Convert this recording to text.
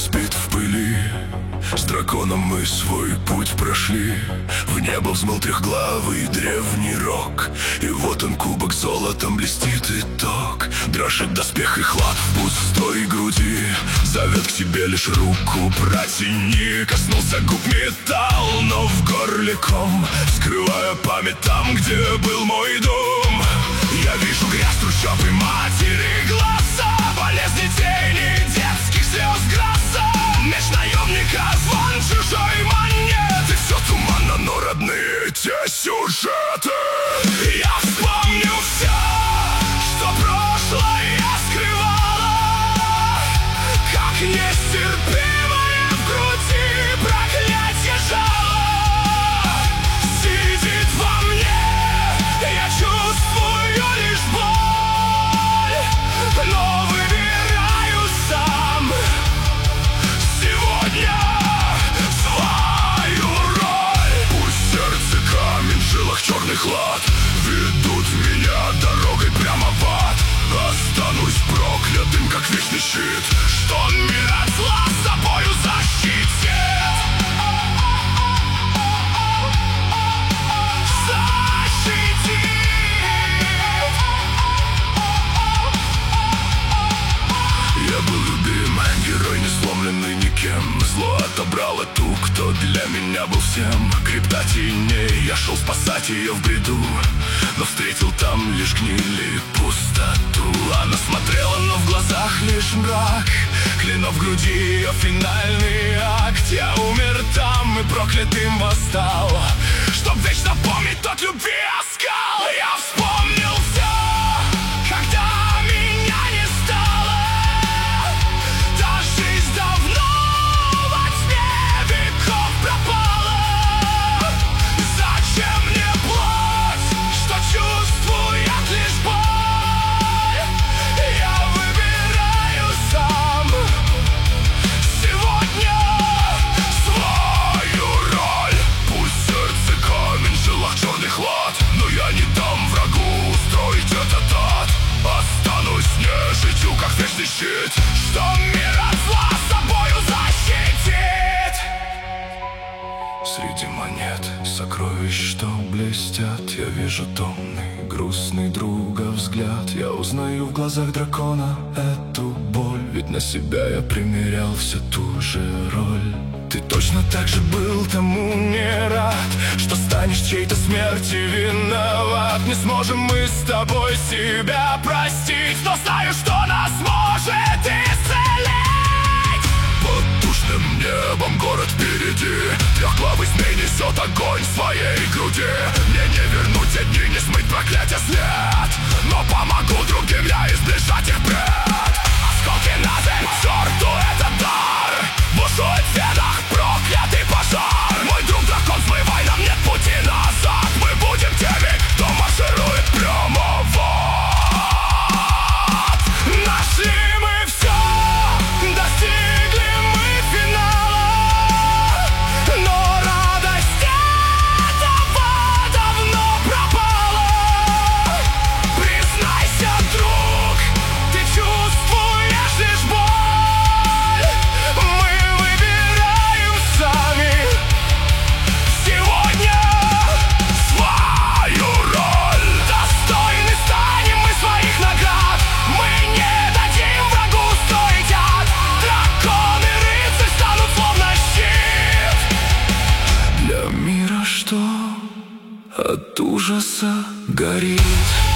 спит в пыли. С драконом мы свой путь прошли. В небо взмыл трехглавый древний рог. И вот он, кубок золотом блестит итог. Дрожит доспех и хлад в пустой груди. Зовет к себе лишь руку, протяни. Коснулся губ металл, но в горле ком, скрывая память там, где был мой дом. Я вижу грязь трущоб и матери глаза, болезни тени, детских слез гроза. Меч наемника, звон чужой монеты. Все туманно, но родные те сюжеты. Я вспомню все, что прошлое скрывало, как нестерпимое в груди проклятие жало. Сидит во мне, я чувствую лишь боль, но выбираю сам сегодня свою роль. Пусть сердце камень, в жилах черный хлад ведут меня дорогой прямо в ад. Останусь проклятым, как вечный щит, что мир от зла с собою защитит. Я был любим, герой не сломленный никем. Зло отобрало ту, кто для меня был всем. Крипта теней, я шел спасать ее в бреду, но встретил там лишь гнили и пустоту. Она смотрела, но в глазах лишь мрак. Клинок в груди, ее финальный акт. Я умер там и проклятым восстал, чтоб вечно помнить тот любви оскал. Я вспомнил все, когда меня не стало. Та жизнь давно во тьме веков пропала. Зачем мне плоть, что чувствует лишь боль? Я выбираю сам сегодня свою роль. Пусть сердце камень, в жилах черный хлад, но я не дам врагу устроить этот ад. Останусь нежитью, как вечный щит, что мир от зла с собою защитит. Среди монет сокровищ, что блестят, я вижу томный, грустный друга взгляд. Я узнаю в глазах дракона эту боль, ведь на себя я примерял все ту же роль. Ты точно так же был тому не рад, что станешь чьей-то смерти виноват. Не сможем мы с тобой себя простить, но знаю, что нас может исцелить. Под тучным небом город впереди, трехглавый змей несет огонь в своей груди. Мне не вернуть те дни, не смыть проклятие след, но помогу другим я избежать их бред. Осколки на землю, к черту этот дар, бушует в венах проклятый пожар. Мой друг дракон, смывай, нам нет пути назад. Мы будем теми, кто марширует прямо в ад. Нашли мы все, достигли мы финала, но радость этого давно пропала. Признайся, друг, ты чувствуешь лишь боль. Мы выбираем сами сегодня свою роль. Достойны станем мы своих наград. Мы не дадим врагу устроить ад. Дракон и рыцарь станут словно щит для мира, что от ужаса горит.